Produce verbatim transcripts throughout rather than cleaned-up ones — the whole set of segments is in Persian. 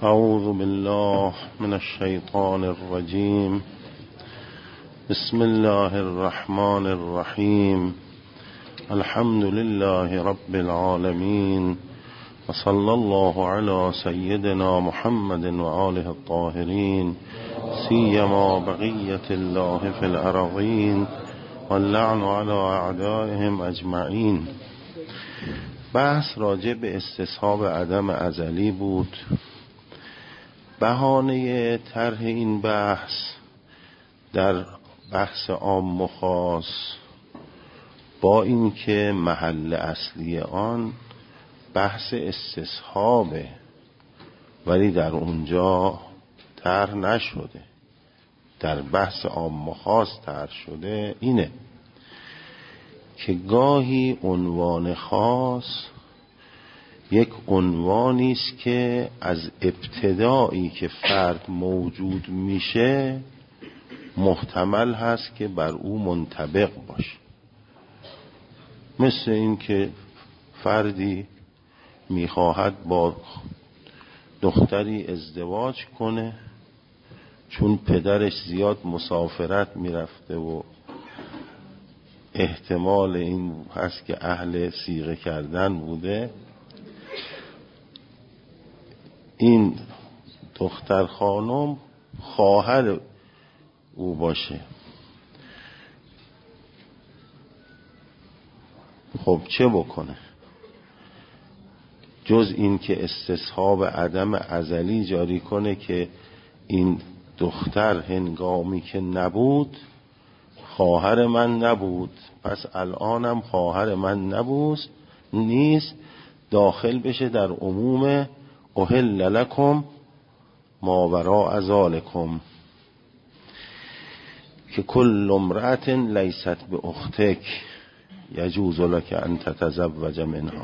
اعوذ بالله من الشیطان الرجیم. بسم الله الرحمن الرحیم. الحمد لله رب العالمین و صلی الله علی سیدنا محمد و آله الطاهرین سیما بقیت الله فی الارضین واللعن علی اعدائهم اجمعین. بحث راجع به استصحاب عدم ازلی بود. بهانه طرح این بحث در بحث عام و خاص با اینکه محل اصلی آن بحث استصحابه ولی در اونجا طرح نشده، در بحث عام و خاص طرح شده، اینه که گاهی عنوان خاص یک عنوانی است که از ابتدایی که فرد موجود میشه محتمل هست که بر او منطبق باشه. مثل این که فردی میخواهد با دختری ازدواج کنه چون پدرش زیاد مسافرت میرفته و احتمال این هست که اهل صیغه کردن بوده، این دختر خانم خواهر او باشه. خب چه بکنه؟ جز این که استصحاب عدم ازلی جاری کنه که این دختر هنگامی که نبود خواهر من نبود، پس الانم خواهر من نبود نیست، داخل بشه در عموم احل لکم ما وراء ذالکم، که کل امرأة لیست به اختک یجوز لک ان تتزوج منها.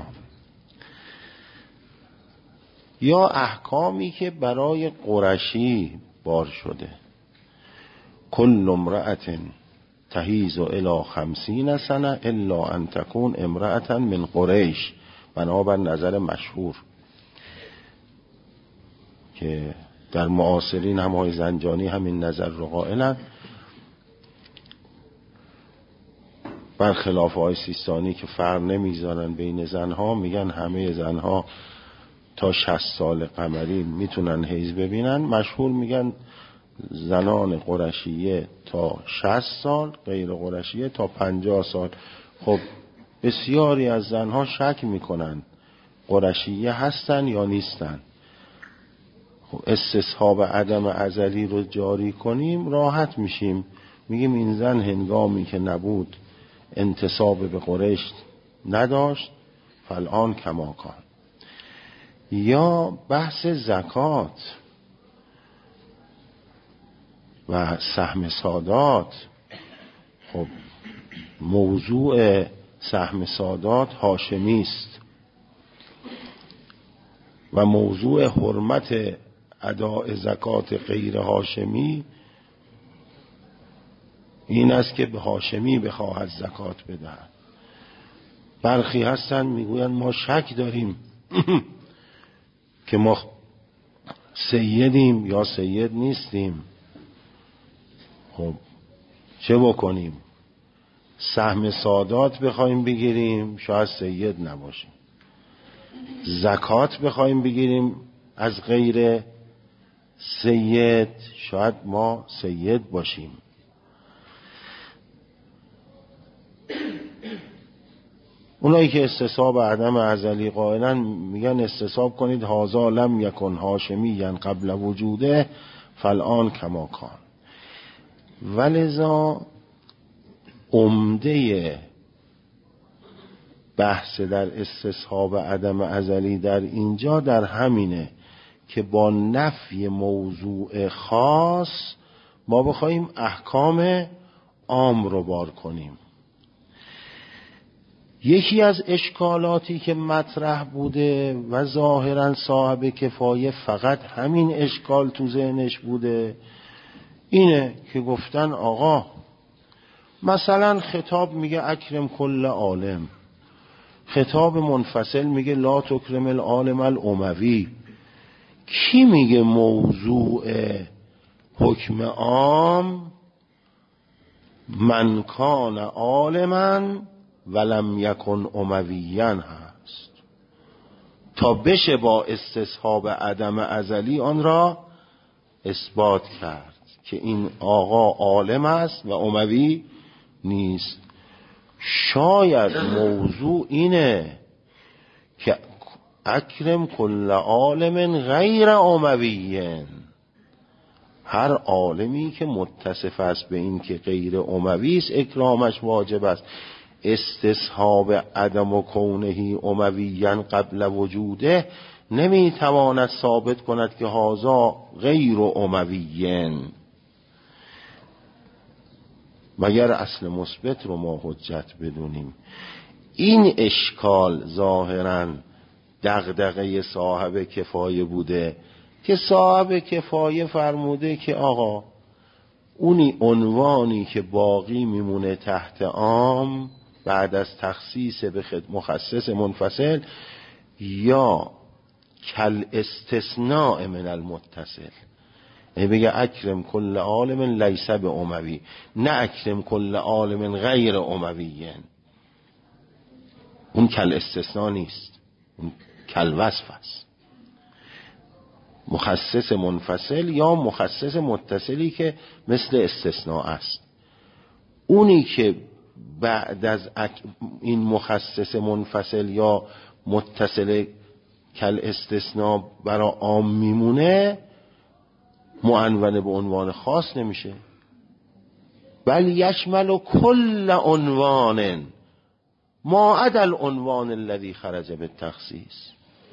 یا احکامی که برای قرشی بار شده، کل امرأة تحیز الی خمسین سنه الا ان تکون امرأة من قریش، بنابر نظر مشهور که در معاصرین هم های زنجانی همین نظر رو قائلن، برخلاف های سیستانی که فرق نمیذارن بین زنها، میگن همه زنها تا شصت سال قمری میتونن حیض ببینن. مشهور میگن زنان قرشیه تا شصت سال، غیر قرشیه تا پنجاه سال. خب بسیاری از زنها شک میکنن قرشیه هستن یا نیستن. خب استصحاب عدم ازلی رو جاری کنیم راحت میشیم، میگیم این زن هنگامی که نبود انتساب به قریش نداشت، فالآن کما کان. یا بحث زکات و سهم سادات. خب موضوع سهم سادات هاشمی است و موضوع حرمت اداء زکات غیر هاشمی این است که به هاشمی بخواهد زکات بدهد. برخی هستن میگوین ما شک داریم که ما سیدیم یا سید نیستیم. خب چه بکنیم؟ سهم سادات بخوایم بگیریم شاید سید نباشیم، زکات بخوایم بگیریم از غیر سید شاید ما سید باشیم. اونایی که استصحاب عدم ازلی قائلن میگن استصحاب کنید هازا لم یکن هاشمیًا قبل وجوده فالآن کما کان. ولذا عمده بحث در استصحاب عدم ازلی در اینجا در همینه که با نفی موضوع خاص ما بخوایم احکام عام رو بار کنیم. یکی از اشکالاتی که مطرح بوده و ظاهراً صاحب کفایه فقط همین اشکال تو ذهنش بوده اینه که گفتن آقا مثلا خطاب میگه اکرم کل عالم، خطاب منفصل میگه لا تکرم العالم الاموی، کی میگه موضوع حکم عام من کان عالما ولم یکن امویا هست، تا بشه با استصحاب عدم ازلی آن را اثبات کرد که این آقا عالم است و اموی نیست. شاید موضوع اینه که اکرم کل عالم غیر اموی، هر عالمی که متصف است به این که غیر اموی است اکرامش واجب است. استصحاب عدم و کونه امویاً قبل وجوده نمیتواند ثابت کند که هذا غیر امویین، مگر اصل مثبت رو ما حجت بدونیم. این اشکال ظاهراً دغدغه صاحب کفایه بوده که صاحب کفایه فرموده که آقا اونی عنوانی که باقی میمونه تحت عام بعد از تخصیص به مخصص منفصل یا کل استثناء من المتصل، یعنی بگه اکرم کل عالم لیس به اموی، نه اکرم کل عالم غیر اموی. اون کل استثناء نیست، اون کل وصف است. مخصص منفصل یا مخصص متصلی که مثل استثناء است. اونی که بعد از این مخصص منفصل یا متصل کل استثناء برای عام میمونه معنون به عنوان خاص نمیشه، بل یشمل کل عنوان ما عدا العنوان الذی خرج بالتخصیص.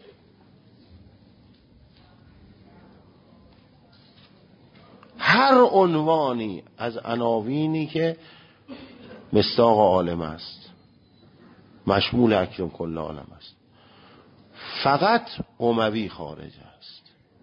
هر عنوانی از عناوینی که مصداق عالم است مشمول اکرم کل عالم است، فقط اموی خارج است.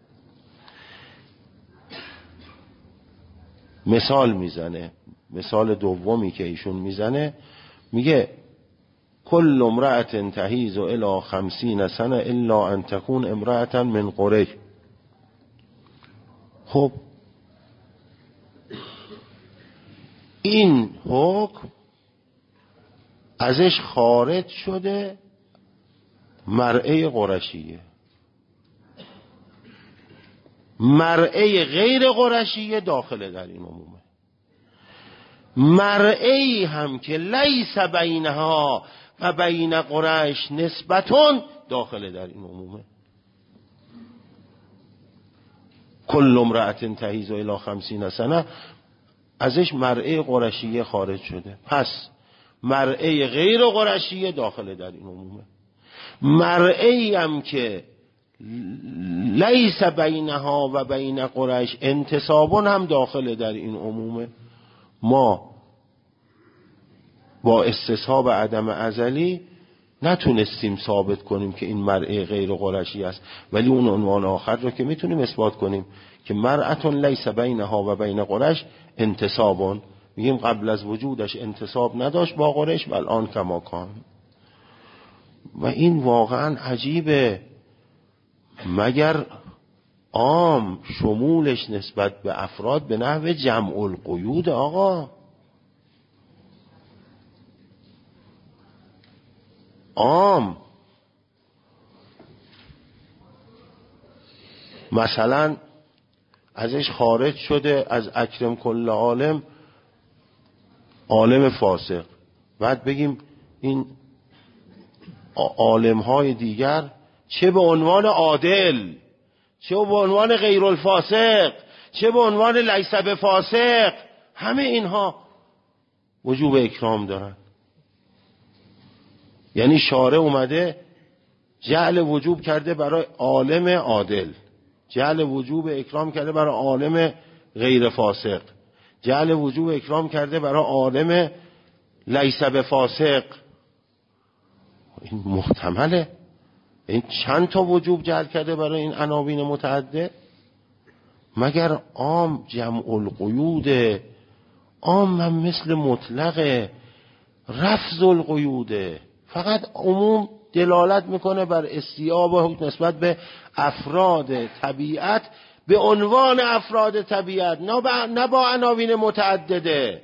مثال میزنه، مثال دومی که ایشون میزنه میگه کل امرأة تحیز الی خمسین سنه الا ان تکون امرأة من قریش. خب این حکم ازش خارج شده مرعه قرشیه، مرعه غیر قرشیه داخل در این عمومه. مرعه هم که لیس بینها و بین قریش نسبتون داخل در این عمومه. کل امرأة تحیز الی خمسین سنه ازش مرعه قرشیه خارج شده، پس مرعه غیر قرشیه داخل در این عمومه. مرعه هم که لیس بینها و بین قریش انتصابون هم داخل در این عمومه. ما با استصحاب عدم ازلی نتونستیم ثابت کنیم که این مرعه غیر قرشی است، ولی اون عنوان آخر رو که میتونیم اثبات کنیم که مرعتون لیس بینها و بین قریش انتصابون، میگیم قبل از وجودش انتصاب نداشت با قریش و الان کما کان. و این واقعا عجیبه، مگر عام شمولش نسبت به افراد به نحو جمع القیود. آقا عام مثلا ازش خارج شده از اکرم کل عالم عالم فاسق، بعد بگیم این عالم های دیگر چه به عنوان عادل، چه به عنوان غیر الفاسق، چه به عنوان لیس بفاسق، همه اینها وجوب اکرام دارن. یعنی شارع اومده جعل وجوب کرده برای عالم عادل، جعل وجوب اکرام کرده برای عالم غیر فاسق، جعل وجوب اکرام کرده برای عالم لیس بفاسق. این محتمله؟ این چند تا وجوب جعل کرده برای این عناوین متعدد؟ مگر عام جمع القیوده؟ عام هم مثل مطلقه، رفض القیوده، فقط عموم دلالت میکنه بر استیعاب حکم نسبت به افراد طبیعت به عنوان افراد طبیعت، نه با عناوین متعدده.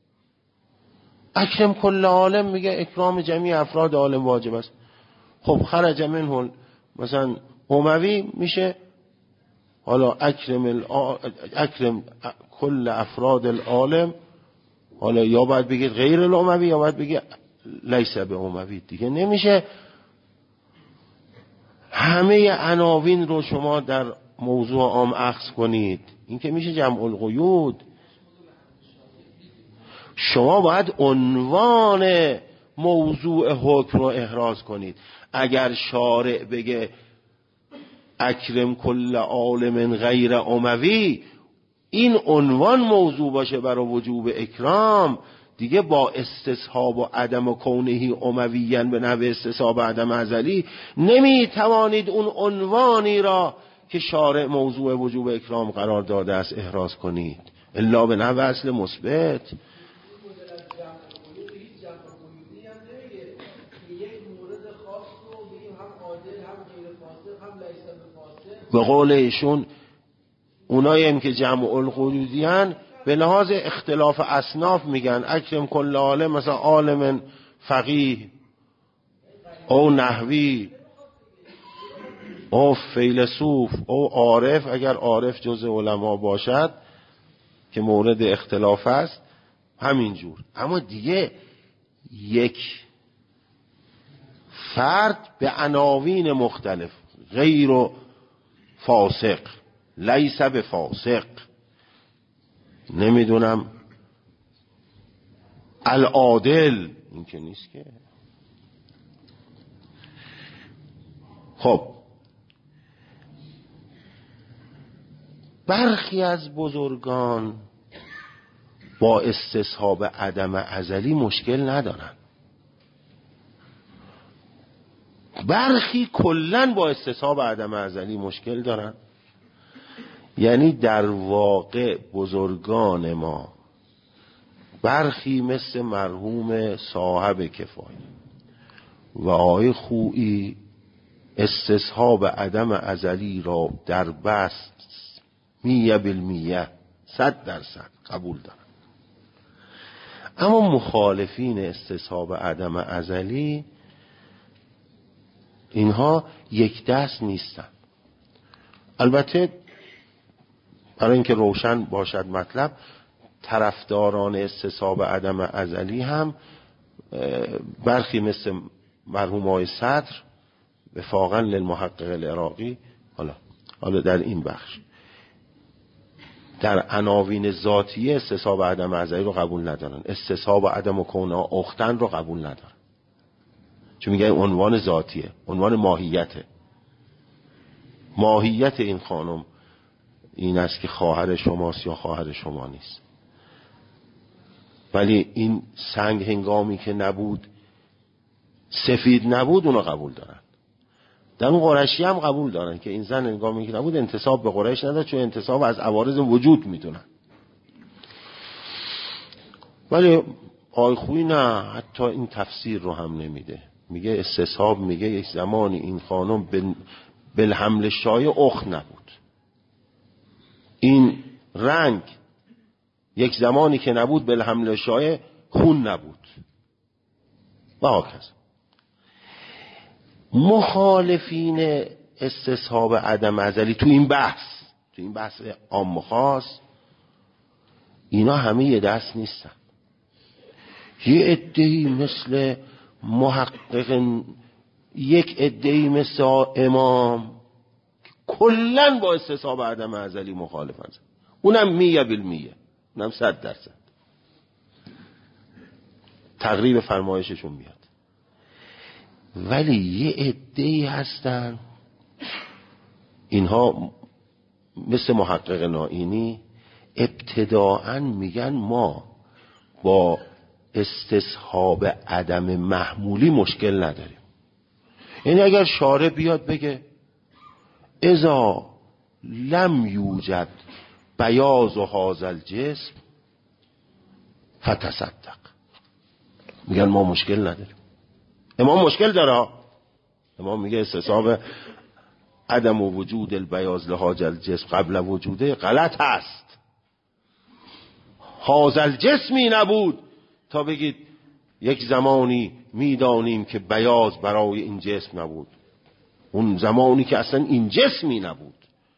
اکرم کل عالم میگه اکرام جمیع افراد عالم واجب است. خب خرج منه مثلا اموی میشه حالا اکرم الع... اکرم کل افراد العالم، حالا یا باید بگید غیر الاموی یا باید بگید لیس به اموی. دیگه نمیشه همه عناوین رو شما در موضوع عام اخذ کنید. این که میشه جمع القیود. شما باید عنوان موضوع حکم رو احراز کنید. اگر شارع بگه اکرم کل عالم غیر اموی، این عنوان موضوع باشه برای وجوب اکرام، دیگه با استصحاب و عدم و کونهی امویین به نحو استصحاب عدم ازلی نمی توانید اون عنوانی را که شارع موضوع وجوب اکرام قرار داده است احراز کنید الا به نحو اصل مثبت. به قول ایشون اونایی هم که جمع القیودیان به لحاظ اختلاف اصناف میگن اکرم کل عالم، مثلا عالم فقیه او نحوی او فیلسوف او عارف، اگر عارف جز علما باشد که مورد اختلاف است همینجور. اما دیگه یک فرد به عناوین مختلف، غیر و فاسق، لیس به فاسق، نمیدونم العادل، این که نیست که. خب برخی از بزرگان با استصحاب عدم ازلی مشکل ندارن، برخی کلن با استصحاب عدم ازلی مشکل دارن. یعنی در واقع بزرگان ما برخی مثل مرحوم صاحب کفایه و آقای خویی استصحاب عدم ازلی را در بست میه بالمیه صد درصد قبول دارن. اما مخالفین استصحاب عدم ازلی اینها یک دست نیستن. البته برای اینکه روشن باشد مطلب، طرفداران استصحاب عدم ازلی هم برخی مثل مرحوم آقای صدر وفاقا للمحقق العراقی، حالا حالا در این بخش در عناوین ذاتیه استصحاب عدم ازلی رو قبول ندارن، استصحاب عدم و کونه اختن رو قبول ندارن، چون میگه عنوان ذاتیه، عنوان ماهیته. ماهیت این خانم این است که خواهر شماست یا خواهر شما نیست. ولی این سنگ هنگامی که نبود، سفید نبود، اونو قبول دارن. در اون قریشی هم قبول دارن که این زن هنگامی که نبود انتساب به قریش نداره، چون انتساب از عوارض وجود میدونن. ولی آقای خویی نه، حتی این تفسیر رو هم نمیده. میگه استصحاب، میگه یک زمانی این خانم بالحمل شایع اخت نبود، این رنگ یک زمانی که نبود بالحمل شایع خون نبود و هاکذا. مخالفین استصحاب عدم ازلی تو این بحث تو این بحث عام و خاص اینا همه یه دست نیستن. یه عده‌ای مثل محقق، یک عده‌ای مثل امام کلن با استصحاب عدم ازلی مخالفن، اونم میه بالمیه، اونم صد درصد تقریب فرمایششون میاد. ولی یه عده‌ای هستن اینها مثل محقق نائینی ابتداعاً میگن ما با استصحاب عدم محمولی مشکل نداریم. یعنی اگر شارع بیاد بگه اذا لم یوجد بیاض و هذا الجسم فتصدق، میگن ما مشکل نداریم. امام مشکل داره، امام میگه استصحاب عدم و وجود البیاض لحاظ الجسم قبل وجوده غلط هست. حاضر الجسمی نبود تا بگید یک زمانی میدانیم که بیاض برای این جسم نبود، اون زمانی که اصلا این جسمی نبود.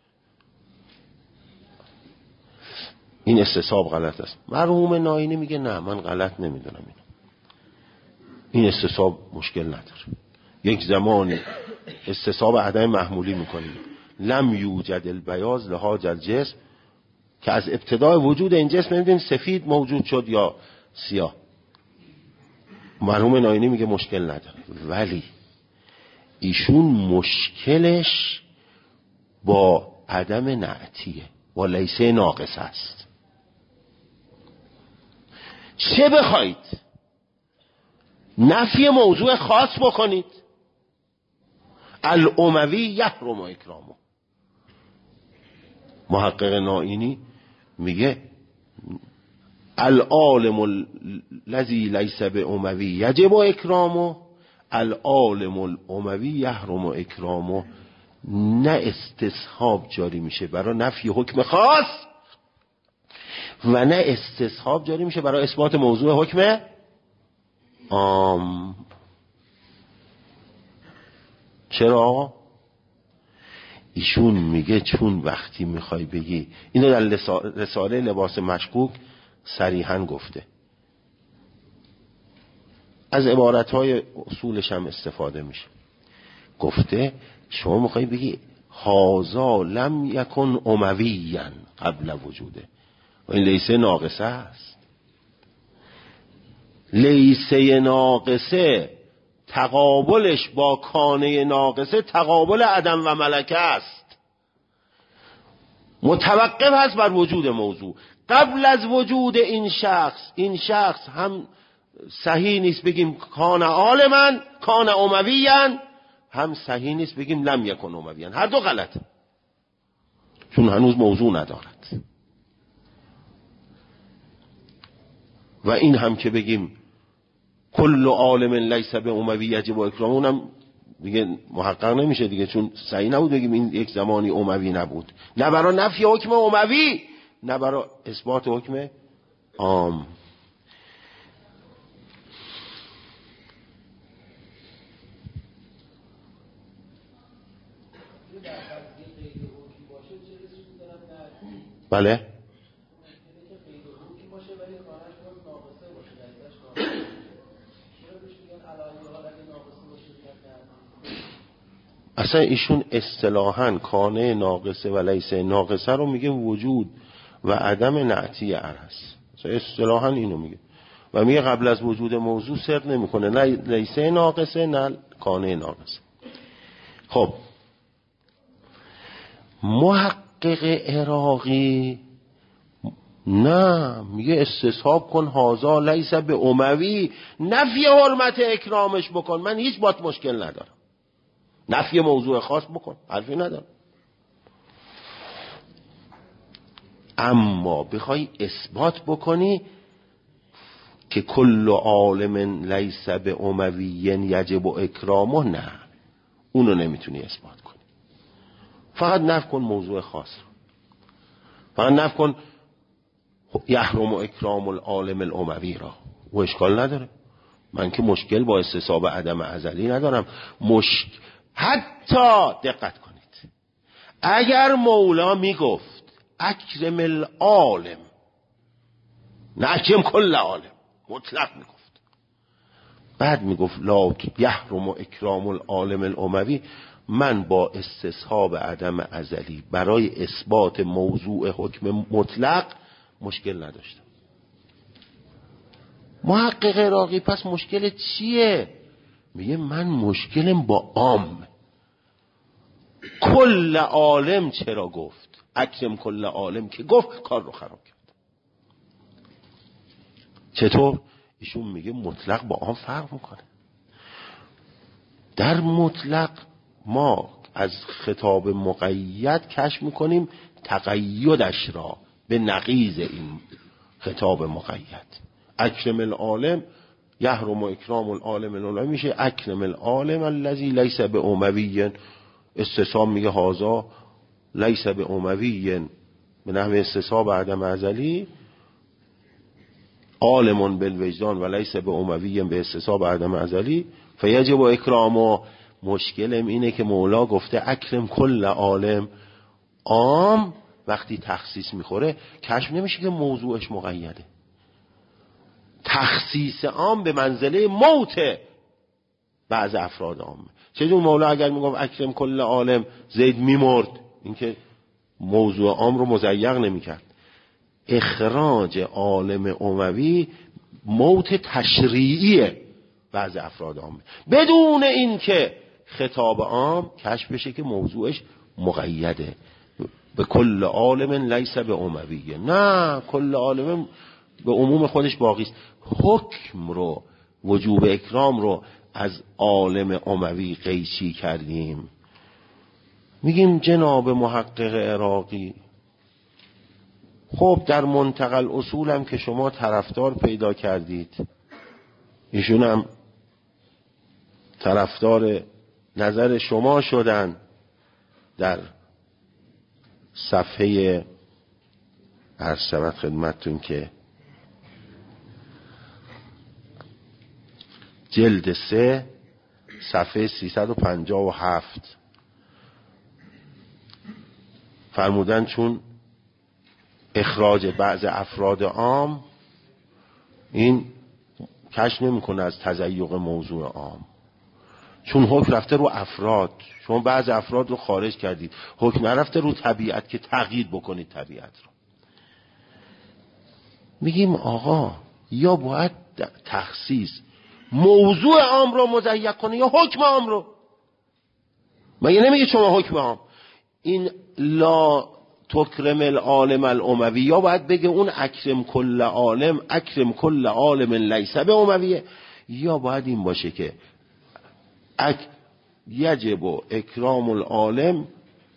این استصحاب غلط است. مرحوم ناینی میگه نه من غلط نمیدونم اینو. این استصحاب مشکل نداره. یک زمانی استصحاب عدم محمولی میکنیم، لم یوجد البیاض لحاظ الجسم، که از ابتدای وجود این جسم نمیدونیم سفید موجود شد یا سیاه. مرحوم ناینی میگه مشکل نداره، ولی ایشون مشکلش با عدم نعتیه، با لیسه ناقص است. چه بخواید نفی موضوع خاص بکنید، الاموی یحرم اکرامه. محقق ناینی میگه العالم الذی لیس باموی یجب اکرامه، العالم الاموی یحرم اکرامه. نه استصحاب جاری میشه برای نفی حکم خاص و نه استصحاب جاری میشه برای اثبات موضوع حکم عام. چرا؟ ایشون میگه چون وقتی میخوای بگی، اینو در رساله لباس مشکوک صریحاً گفته، از عبارتهای اصولش هم استفاده میشه. گفته شما میخوای بگی هازا لم یکن امویاً قبل وجوده، و این لیسه ناقصه است. لیسه ناقصه تقابلش با کانه ناقصه تقابل عدم و ملکه است، متوقف هست بر وجود موضوع. قبل از وجود این شخص، این شخص هم صحیح نیست بگیم کان عالماً کان امویاً، هم صحیح نیست بگیم لم یکن امویاً. هر دو غلطه، چون هنوز موضوع ندارد. و این هم که بگیم کل عالم لیس به اموی یجب اکرامه، اونم دیگه محقق نمیشه دیگه، چون صحیح نبود بگیم این یک زمانی اموی نبود. نه برای نفی حکم اموی، نه برای اثبات حکم عام. بله اصلا ایشون اصطلاحاً کانه ناقصه و لیسه ناقصه رو میگه وجود و عدم نعتی عرض. اصطلاحاً اینو میگه و میگه قبل از وجود موضوع سر نمیکنه، نه لیسه ناقصه نه کانه ناقصه. خب محقق عراقی نه، میگه استصحاب کن هازا لیس به اموی، نفی حرمت اکرامش بکن، من هیچ بات مشکل ندارم، نفی موضوع خاص بکن، حرفی ندارم. اما بخوای اثبات بکنی که کل عالم لیس به اموی یجب اکرامه، نه، اونو نمیتونی اثبات کنی. فقط نفی کن موضوع خاص، فقط نفی کن یحرم اکرام العالم الاموی را، و اشکال نداره. من که مشکل با استصحاب عدم ازلی ندارم. مشک حتی دقت کنید، اگر مولا میگفت اکرم العالم، نه اکرم کل عالم، مطلق میگفت، بعد میگفت لا یحرم اکرام العالم الاموی، من با استصحاب عدم ازلی برای اثبات موضوع حکم مطلق مشکل نداشتم. محقق عراقی پس مشکل چیه؟ میگه من مشکلم با عام. کل عالم چرا گفت؟ اکرم کل عالم که گفت کار رو خراب کرد. چطور؟ ایشون میگه مطلق با عام فرق میکنه. در مطلق ما از خطاب مقید کشف میکنیم تقییدش را به نقیض این خطاب مقید. اکرم العالم یحرم اکرام العالم العلمی میشه اکرم العالم الذی لیس به اموی. استصحاب میگه هازا لیس به اموی به نحو استصحاب عدم ازلی، عالم بالوجدان و لیس به اموی به استصحاب عدم ازلی فیجب اکرامه. مشکلم اینه که مولا گفته اکرم کل عالم، عام وقتی تخصیص میخوره کشف نمیشه که موضوعش مقیده. تخصیص عام به منزله موت بعض افراد عامه. چجور مولا اگر میگفت اکرم کل عالم زید میمرد، این که موضوع عام رو مضیق نمیکرد. اخراج عالم اموی موت تشریعیه بعض افراد عامه، بدون این که خطاب عام کشف بشه که موضوعش مقیده به کل عالم لیس به امویه. نه، کل عالم به عموم خودش باقی است. حکم رو، وجوب اکرام رو از عالم اموی قیچی کردیم. میگیم جناب محقق عراقی، خب در منتقل اصول هم که شما طرفدار پیدا کردید، ایشون هم طرفدار نظر شما شدن. در صفحه عرض شود خدمتتون که جلد سه صفحه سیصد و پنجاه و هفت فرمودن چون اخراج بعض افراد عام این کشف نمیکنه از تضیق موضوع عام، چون حکم رفته رو افراد، شما بعض افراد رو خارج کردید، حکم نرفته رو طبیعت که تغییر بکنید طبیعت رو. میگیم آقا یا باید تخصیص موضوع عام رو مضیق کنه یا حکم عام رو. مگه نمیگه شما حکم عام این لا تکرم العالم الاموی، یا باید بگه اون اکرم کل عالم اکرم کل عالم لیس به امویه، یا باید این باشه که اک یجب اکرام العالم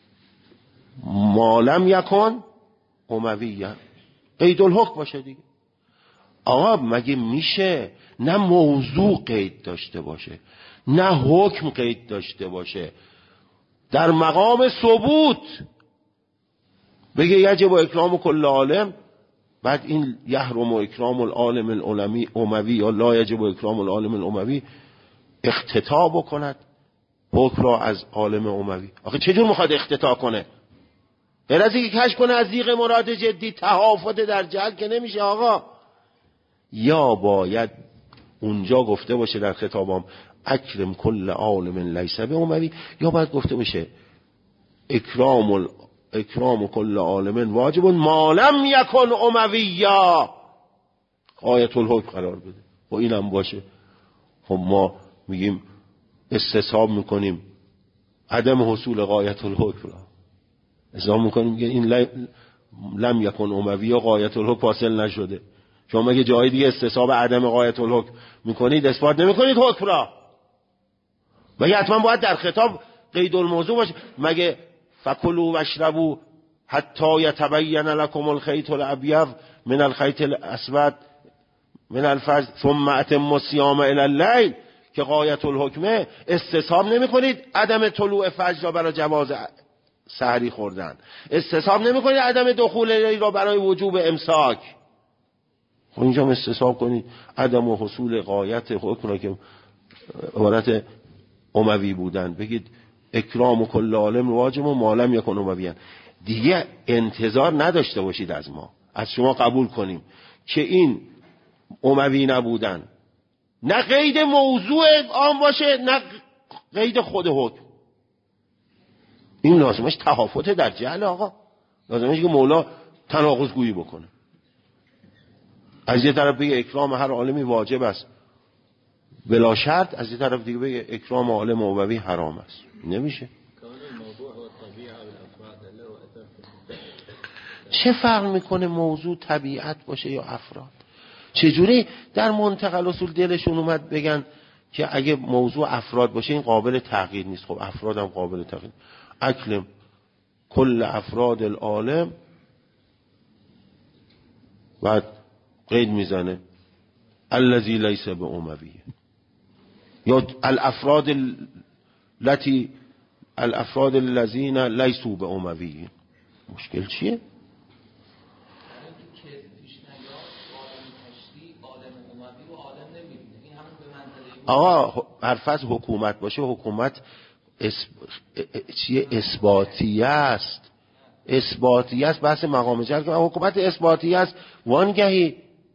ما لم یکن امویه، قید الحکم باشه دیگه. آقا مگه میشه نه موضوع قید داشته باشه نه حکم قید داشته باشه، در مقام ثبوت بگه یجب اکرام کل عالم، بعد این یحرم اکرام العالم العلمی اموی یا لا یجب اکرام العالم الاموی اختطاع بکند حکم را از عالم اموی. آخه چجور میخواد اختطاع کنه؟ غیر از اینکه کشف کنه از ضیق مراد جدی تهافت در جهل که نمیشه آقا. یا باید اونجا گفته باشه در خطابم اکرم کل عالم لیس به اموی، یا باید گفته باشه اکرام ال... اکرام کل عالم واجب ما لم یکن امویا، آیت الحکم قرار بده و اینم باشه. خب ما میگیم استصحاب میکنیم عدم حصول غایت الحکم را استصحاب میکنیم، میگه این لم یکن اموی و غایت الحکم حاصل نشده. شما مگه جای دیگه استصحاب عدم غایت الحکم میکنید اثبات نمیکنید حکم را؟ مگه حتما باید در خطاب قید الموضوع باشه؟ مگه فکلوا واشربوا حتی یتبین لکم الخیط الابیض من الخیط الاسود من الفجر ثم اتموا الصیام الی الليل که غایت الحکمه، استصحاب نمی کنید عدم طلوع فجر را برای جواز سحری خوردن، استصحاب نمی کنید عدم دخول لیل را برای وجوب امساک. خب اینجا استصحاب کنید عدم حصول غایت حکم را که عبارت اموی بودن، بگید اکرام کل عالم واجب و ما لم یکن امویان. دیگه انتظار نداشته باشید از ما، از شما قبول کنیم که این اموی نبودن نه قید موضوع عام باشه نه قید خود حکم. این لازمش تهافت در جهل آقا، لازمش که مولا تناقض گویی بکنه. از یه طرف بگه اکرام هر عالمی واجب است بلا شرط، از یه طرف دیگه بگه اکرام عالم اموی حرام است. نمیشه. چه فرق میکنه موضوع طبیعت باشه یا افراد؟ چجوری در منتقل اصول دلشون اومد بگن که اگه موضوع افراد باشه این قابل تغییر نیست؟ خب افراد هم قابل تغییر. اکلم کل افراد العالم، بعد قید میزنه الذی لیس باموی، یا الافراد التي الافراد الذین لیسوا باموی. مشکل چیه؟ آقا حرف از حکومت باشه، حکومت اس... چیه؟ اثباتیه است، اثباتیه است. بحث مقام جل که حکومت اثباتیه است. وانگهی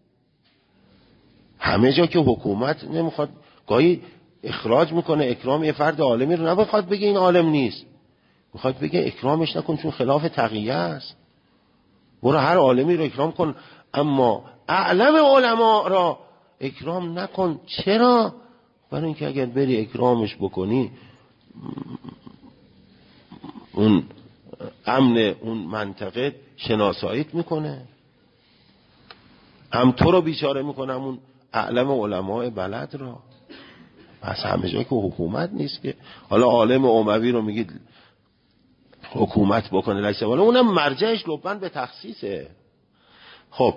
همه جا که حکومت نمیخواد، گاهی اخراج میکنه اکرام یه فرد عالمی رو، نمیخواد بگه این عالم نیست، میخواد بگه اکرامش نکن چون خلاف تقیه است، برو هر عالمی رو اکرام کن اما اعلم علما را اکرام نکن. چرا؟ برای اینکه اگر بری اکرامش بکنی اون امن اون منطقه شناساییت میکنه، هم تو رو بیچاره میکنه، اون اعلم علماء بلد را. پس همه جا که حکومت نیست که حالا عالم اموی رو میگید حکومت بکنه لیسه، ولی اونم مرجعش لبن به تخصیصه. خب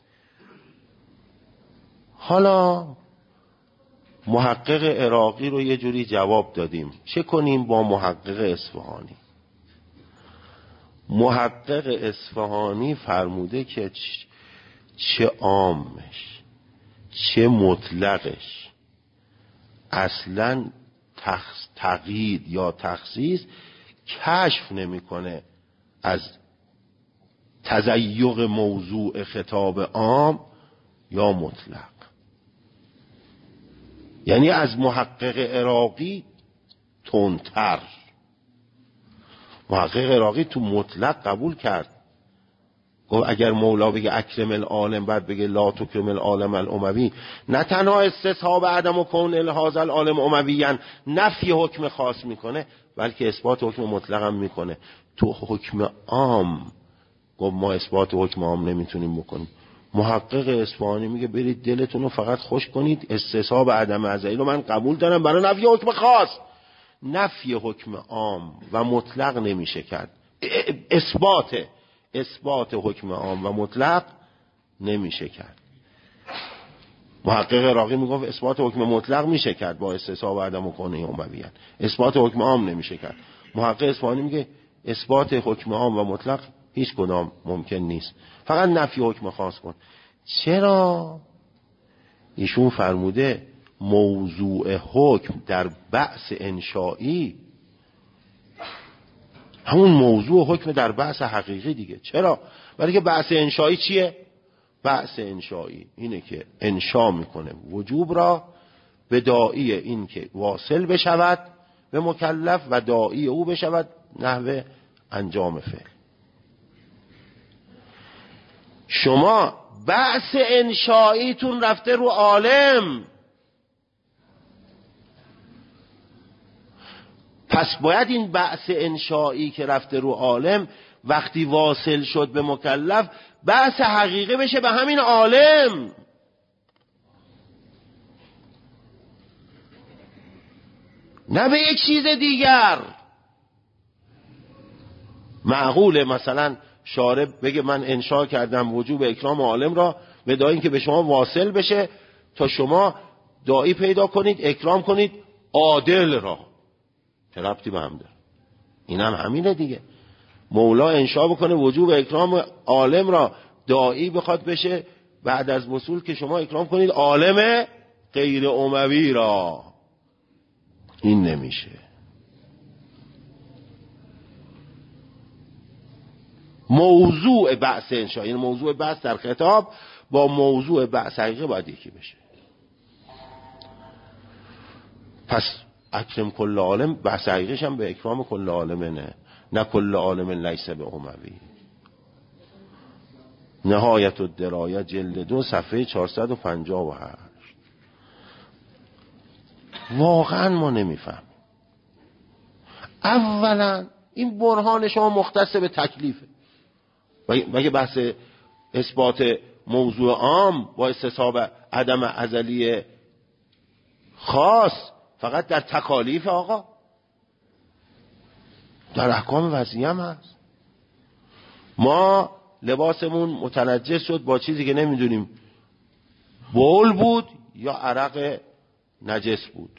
حالا محقق عراقی رو یه جوری جواب دادیم، چه کنیم با محقق اصفهانی؟ محقق اصفهانی فرموده که چه عامش چه مطلقش اصلا تقیید یا تخصیص کشف نمیکنه از تزیق موضوع خطاب عام یا مطلق. یعنی از محقق عراقی تندتر. محقق عراقی تو مطلق قبول کرد، گفت اگر مولا بگه اکرم العالم بعد بگه لا تکرم العالم الاموی، نه تنها استصحاب عدم و کون الهاز العالم امویان نفی حکم خاص میکنه، بلکه اثبات حکم مطلق هم میکنه. تو حکم عام گفت ما اثبات حکم عام نمیتونیم بکنیم. محقق اصفهانی میگه برید دلتون رو فقط خوش کنید، استصحاب عدم ازلی رو من قبول دارم برای نفی حکم خاص، نفی حکم عام و مطلق نمیشه کرد. اثبات اثبات حکم عام و مطلق نمیشه کرد. محقق عراقی میگفت اثبات حکم مطلق میشه کرد با استصحاب عدم و کونه امویان، اثبات حکم عام نمیشه کرد. محقق اصفهانی میگه اثبات حکم عام و مطلق هیچ کدام ممکن نیست، فقط نفی حکم خاص کن. چرا؟ ایشون فرموده موضوع حکم در بحث انشائی همون موضوع حکم در بحث حقیقی دیگه. چرا؟ برای که بحث انشائی چیه؟ بحث انشائی اینه که انشا میکنه وجوب را به داعی این که واصل بشود به مکلف و داعی او بشود نحو انجام فعل. شما بحث انشائیتون رفته رو عالم، پس باید این بحث انشائی که رفته رو عالم وقتی واصل شد به مکلف بحث حقیقی بشه به همین عالم. نه به یک چیز دیگر. معقوله مثلا شارع بگه من انشا کردم وجوب اکرام عالم را به داعی که به شما واصل بشه تا شما داعی پیدا کنید اکرام کنید عادل را. چه ربطی به هم داره؟ این هم همینه دیگه. مولا انشا بکنه وجوب اکرام عالم را، داعی بخواد بشه بعد از وصول که شما اکرام کنید عالم غیر اموی را. این نمیشه. موضوع بحث انشا، یعنی موضوع بحث در خطاب با موضوع بحث حقیقی باید یکی بشه. پس اکرم کل عالم بحث حقیقیش هم به اکرام کل عالم نه، نه کل عالم لیس به اموی. نهایت الدرایه جلد دو صفحه چهارصد و پنجاه و هشت. واقعا ما نمیفهمیم. اولا این برهان شما مختص به تکلیفه. مگه بحث اثبات موضوع عام با استصحاب عدم ازلی خاص فقط در تکالیف آقا؟ در احکام وضعی هم هست. ما لباسمون متنجس شد با چیزی که نمیدونیم بول بود یا عرق نجس بود.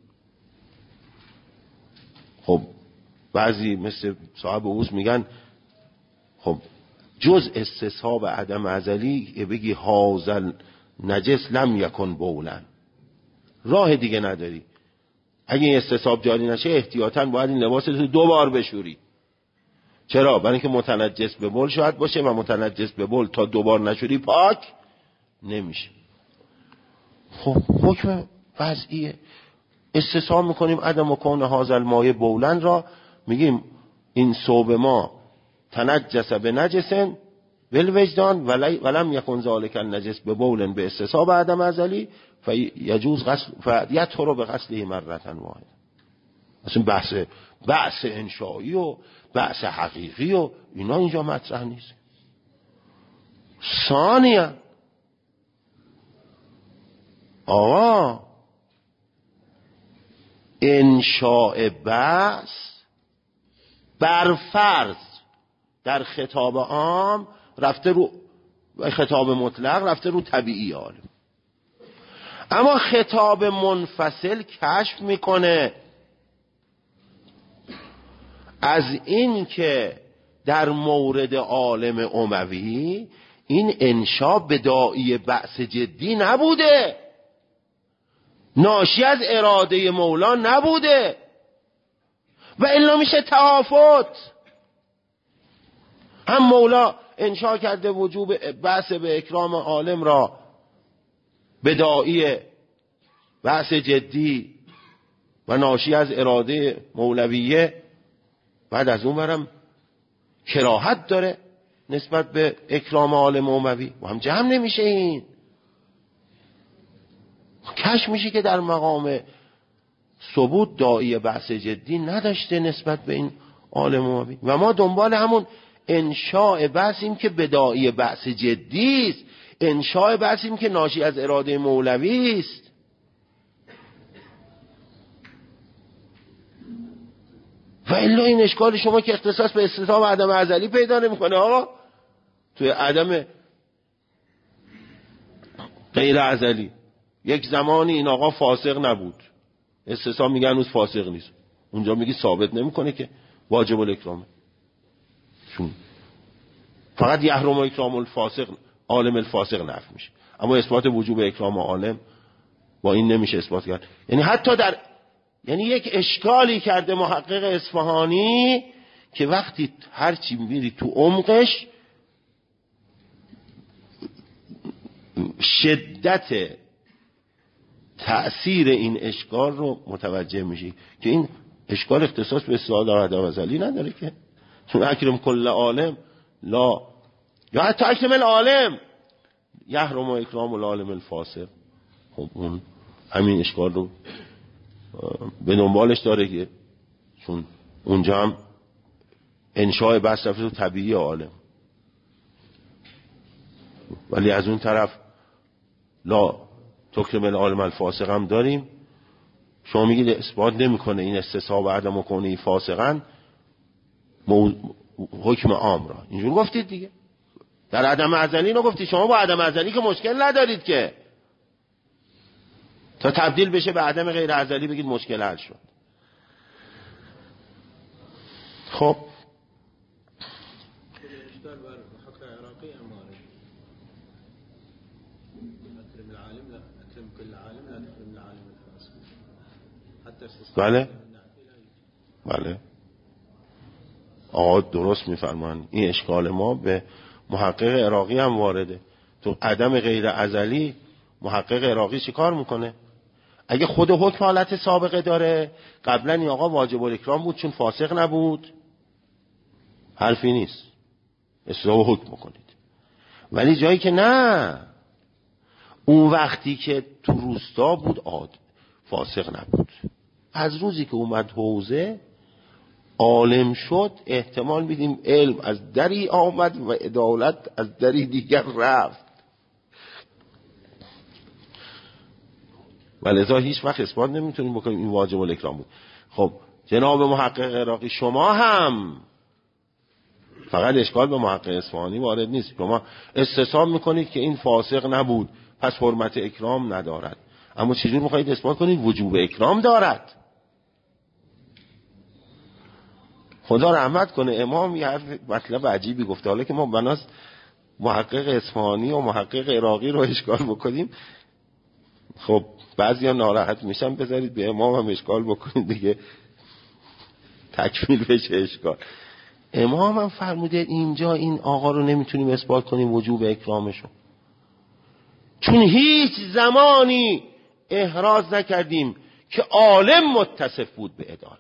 خب بعضی مثل صاحب اوس میگن خب جز استصحاب عدم ازلی بگی هازل نجس لم یکن بولن، راه دیگه نداری. اگه این استصحاب جاری نشه احتیاطاً باید این لباس رو دو بار بشوری. چرا؟ برای اینکه متنجس به بول شاید باشه و متنجس به بول تا دو بار نشوری پاک نمیشه. خب حکم وضعیه. استصحاب میکنیم عدم و کون هازل مایه بولن را، میگیم این ثوب ما تنجس به نجسن بالوجدان ولم یکن ذالک النجس به بولن به استصحاب عدم ازلی فیجوز غسل فیطهر به غسله مرة واحده. اصلا بحث بحث انشایی و بحث حقیقی و اینا اینجا مطرح نیست. ثانیا آقا انشاء بحث بر فرض در خطاب عام رفته رو خطاب مطلق رفته رو طبیعی عالم، اما خطاب منفصل کشف میکنه از این که در مورد عالم اموی این انشا بداعی بحث جدی نبوده، ناشی از اراده مولا نبوده و الا میشه تهافت. هم مولا انشا کرده وجوب بحث به اکرام عالم را بداعی بحث جدی و ناشی از اراده مولویه، بعد از اون برم کراهت داره نسبت به اکرام عالم اموی و هم جمع نمیشه. این کش میشه که در مقام ثبوت داعی بحث جدی نداشته نسبت به این عالم اموی و ما دنبال همون انشاء بحثیم که بداعی بحث جدی است، انشاء بحثیم که ناشی از اراده مولوی است. و الا این اشکال شما که اختصاص به استصحاب عدم ازلی پیدا نمیکنه. آقا توی عدم غیر ازلی یک زمانی این آقا فاسق نبود، استصحاب میگن هنوز فاسق نیست، اونجا میگی ثابت نمیکنه که واجب الاکرامه، چون فقط یحرم اکرام الفاسق عالم الفاسق نفی میشه، اما اثبات وجوب اکرام عالم با این نمیشه اثبات کرد. یعنی حتی در یعنی یک اشکالی کرده محقق اصفهانی که وقتی هرچی میبینی تو عمقش شدت تأثیر این اشکال رو متوجه میشی که این اشکال اختصاص به استعداد عدم ازلی نداره که، چون اکرم کل عالم لا یا حتی اکرم العالم یحرم اکرام العالم الفاسق. خب اون همین اشکال رو به دنبالش داره که چون اونجا هم انشاء بحث رفته تو طبیعی عالم، ولی از اون طرف لا تکرم العالم الفاسق هم داریم. شما میگید اثبات نمیکنه این استصحاب عدم کنه فاسقن مو... حکم عام را اینجور گفتید دیگه. در عدم ازلی رو گفتید شما با عدم ازلی که مشکل ندارید که تا تبدیل بشه به عدم غیر ازلی بگید مشکل حل شد. خب بله بله آقا درست میفرمان. این اشکال ما به محقق عراقی هم وارده. تو عدم غیر ازلی محقق عراقی چی کار میکنه؟ اگه خود حکم حالت سابقه داره، قبلا این آقا واجب الاکرام بود چون فاسق نبود، حرفی نیست، اصلاح حکم کنید. ولی جایی که نه، اون وقتی که تو روستا بود عاد فاسق نبود، از روزی که اومد حوزه عالم شد احتمال میدیم علم از دری آمد و عدالت از دری دیگر رفت. ولذا هیچ وقت اثبات نمیتونیم بکنیم این واجب الاکرام بود. خب جناب محقق عراقی شما هم فقط اشکال به محقق اصفهانی وارد نیست. شما استصحاب میکنید که این فاسق نبود پس حرمت اکرام ندارد، اما چجور میخواهید اثبات کنید وجوب اکرام دارد؟ خدا رحمت کنه امام یه مطلب عجیبی گفته، حالا که ما بناس محقق اصفهانی و محقق عراقی رو اشکال بکنیم، خب بعضیا ناراحت میشن، بذارید به امام هم اشکال بکنید دیگه تکمیل بشه اشکال. امام هم فرموده اینجا این آقا رو نمیتونیم اثبات کنیم وجوب اکرامشو، چون هیچ زمانی احراز نکردیم که عالم متصف بود به عدالت.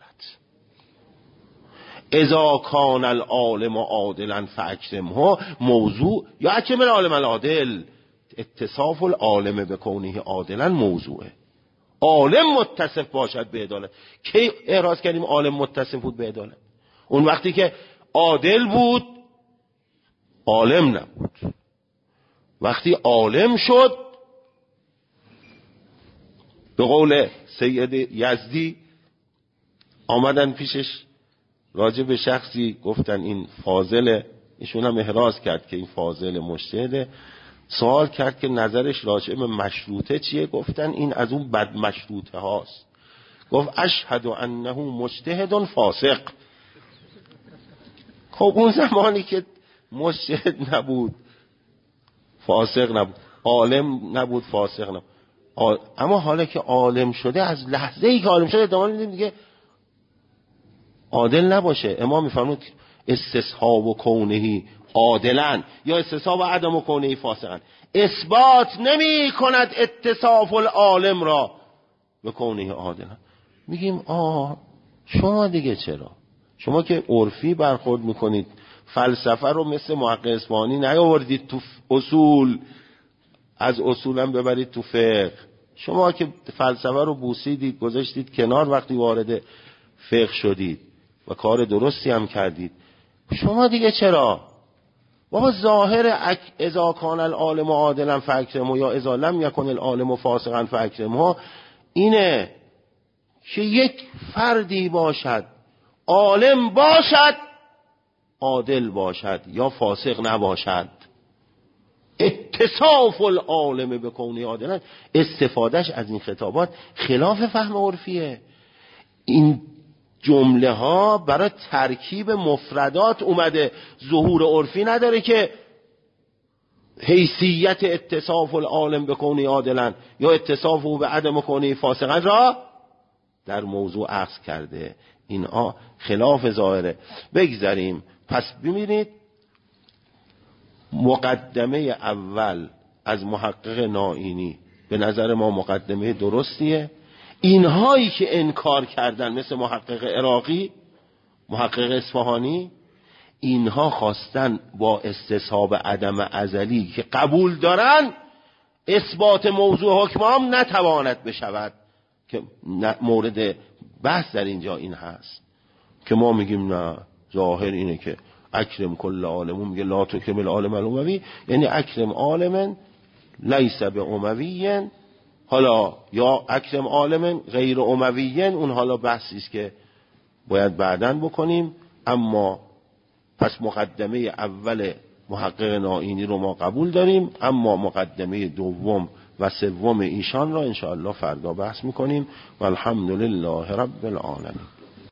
اذا کان العالم عادلا فاکرمه، موضوع یا اکرم العالم العادل، اتصاف العالم بکونه عادلا موضوعه. عالم متصف باشد به عدالت. کی احراز کردیم عالم متصف بود به عدالت؟ اون وقتی که عادل بود عالم نبود. وقتی عالم شد، به قول سید یزدی آمدن پیشش راجع به شخصی گفتن این فاضل، ایشون هم احراز کرد که این فاضل مجتهده، سوال کرد که نظرش راجع به مشروطه چیه؟ گفتن این از اون بد مشروطه هاست. گفت اشهد انه مجتهد فاسق. خب اون زمانی که مجتهد نبود فاسق نبود، عالم نبود فاسق نبود، آل... اما حالا که عالم شده، از لحظه ای که عالم شده ادامه میدیم دیگه عادل نباشه. امام میفرمود استصحاب و کونهی عادلن یا استصحاب و عدم و کونهی فاسقن. اثبات نمی کند اتصاف العالم را به کونهی عادلن. میگیم آه شما دیگه چرا؟ شما که عرفی برخورد میکنید، فلسفه رو مثل محقق اصفهانی نیاوردید تو اصول، از اصولم ببرید تو فقه. شما که فلسفه رو بوسیدید گذاشتید کنار، وقتی وارد فقه شدید و کار درستی هم کردید، شما دیگه چرا؟ بابا ظاهر اذا کان العالم عادلا فاکرمه یا اذا لم یکن العالم فاسقا فاکرمه اینه که یک فردی باشد، عالم باشد، عادل باشد یا فاسق نباشد. اتصاف العالم به کونه عادلا، استفادهش از این خطابات خلاف فهم عرفیه. این جمله ها برای ترکیب مفردات اومده، ظهور عرفی نداره که حیثیت اتصاف العالم به کونه عادلا یا اتصاف او به عدم کونه فاسقا را در موضوع عکس کرده. اینا خلاف ظاهره. بگذاریم. پس ببینید مقدمه اول از محقق نائینی به نظر ما مقدمه درستیه. اینهایی که انکار کردن مثل محقق عراقی، محقق اصفهانی، اینها خواستن با استصحاب عدم ازلی که قبول دارن اثبات موضوع حکم هم نتواند بشود، که مورد بحث در اینجا این هست که ما میگیم نه، ظاهر اینه که اکرم کل عالمون، میگه لا تکرم العالم الاموی، یعنی اکرم عالمن لیس به امویین، حالا یا اکرم عالمن غیر امویین، اون حالا بحثی است که باید بعداً بکنیم. اما پس مقدمه اول محقق نائینی رو ما قبول داریم، اما مقدمه دوم و سوم ایشان را انشاءالله فردا بحث میکنیم. و الحمدلله رب العالمین.